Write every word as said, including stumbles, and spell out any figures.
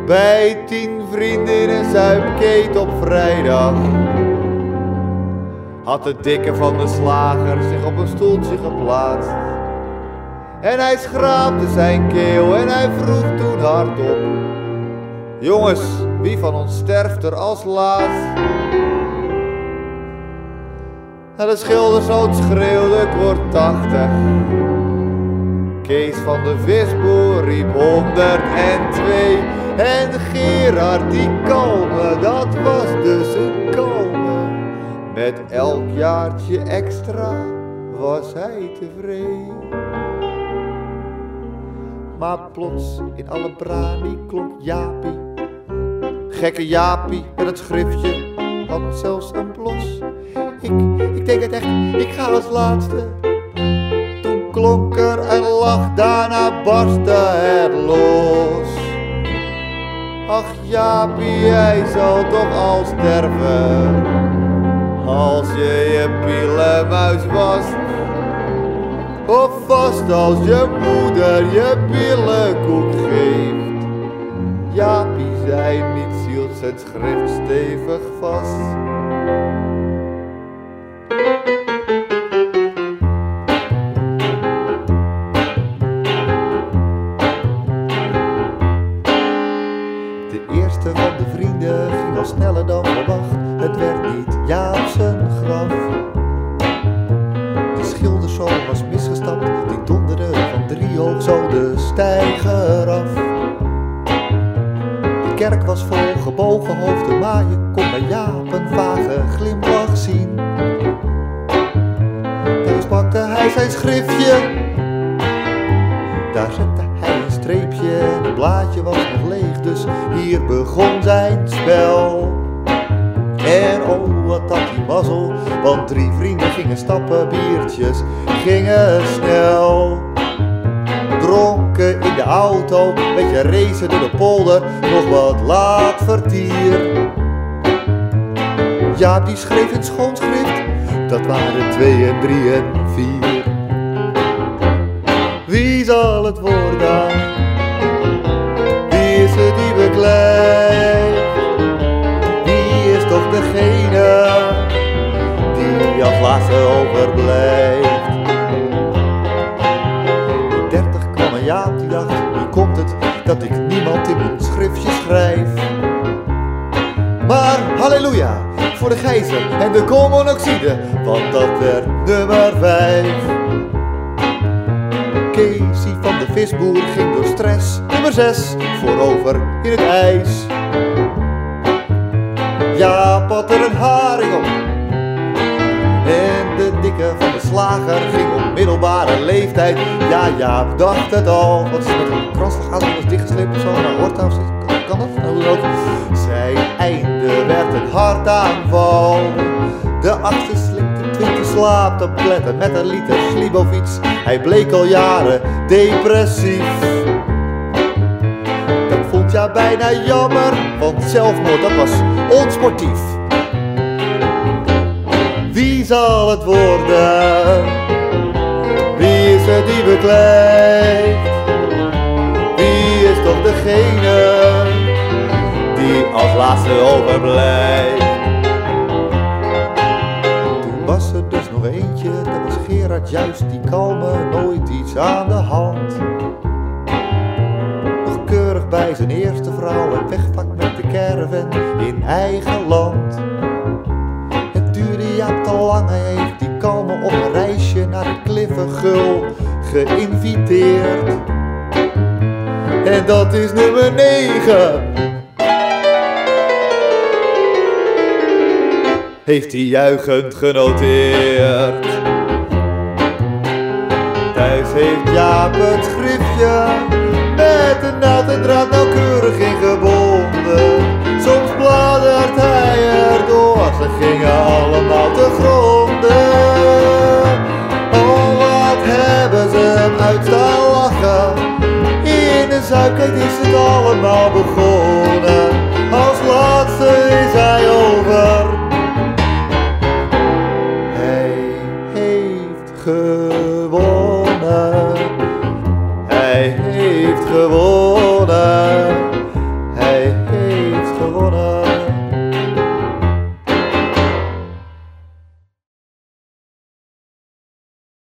bij tien vrienden in een zuipkeet op vrijdag had de dikke van de slager zich op een stoeltje geplaatst. En hij schraapte zijn keel en hij vroeg toen hardop: jongens, wie van ons sterft er als laatst? En de schilderszoon schreeuwde: ik word tachtig. Kees van de visboer riep honderdtwee. En Gerard die kalme, dat was dus een kalme. Met elk jaartje extra was hij tevreden. Maar plots in alle brani klonk Jaapie. Gekke Jaapie met het schriftje had zelfs een blos. Ik, ik denk het echt, ik ga als laatste. Toen klonk er een lach, daarna barstte het los. Ach Jaapie, jij zal toch al sterven als je je pielenmuis wast. Of vast als je moeder je billenkoek geeft. Jaapie zei niets, hield zijn schrift stevig vast. De eerste van de vrienden ging al sneller dan verwacht. Het werd niet Jaap zijn graf. De schilderszoon was misgestapt, die donderde van driehoog zo de steiger af. De kerk was vol gebogen hoofden, maar je kon bij Jaap een vage glimlach zien. Dus pakte hij zijn schriftje, daar zette hij een streepje en het blaadje was nog leeg, dus hier begon zijn spel. En oh, wat had die mazzel, want drie vrienden gingen stappen, biertjes gingen snel. Dronken in de auto, beetje racen door de polder, nog wat laat vertier. Jaap die schreef in schoonschrift, dat waren twee en drie en vier. Wie zal het worden? Wie is het die beklijft? Wie is toch degene die als laatste overblijft? De dertig kwam een Jaap die dacht, hoe komt het dat ik niemand in mijn schriftje schrijf? Maar halleluja, voor de gijzer en de koolmonoxide, want dat werd nummer vijf. Keesie van de visboer ging door stress, nummer zes, voorover in het ijs. Jaap had er een haring op en de dikke van de slager ging op middelbare leeftijd. Ja, Jaap dacht het al, wat is met een kransslag was dichtgesleept of zo, naar Horta of zo. Kan dat? Nou, ook. Zijn einde werd een hartaanval. De achtste slikte twintig slaaptabletten met een liter Slibovits. Hij bleek al jaren depressief. Dat vond ja bijna jammer, want zelfmoord dat was onsportief. Wie zal het worden? Wie is het die beklijft? Wie is toch degene die als laatste overblijft? Toen was er dus nog eentje, dat was Gerard, juist die kalme, nooit iets aan de hand. Nog keurig bij zijn eerste vrouw en wegvak met de caravan in eigen land. Het duurde Jaap te lang, hij heeft die kalme op een reisje naar de Kliffengul geïnviteerd. En dat is nummer negen. Heeft hij juichend genoteerd. Thuis heeft Jaap het schriftje met een naald en draad nauwkeurig ingebonden. Soms bladert hij erdoor, ze gingen allemaal te gronden. Oh, wat hebben ze hem uit staan lachen. In de zuipkijk is het allemaal begonnen. Als laatste is hij over. Hij heeft gewonnen. Hij heeft gewonnen.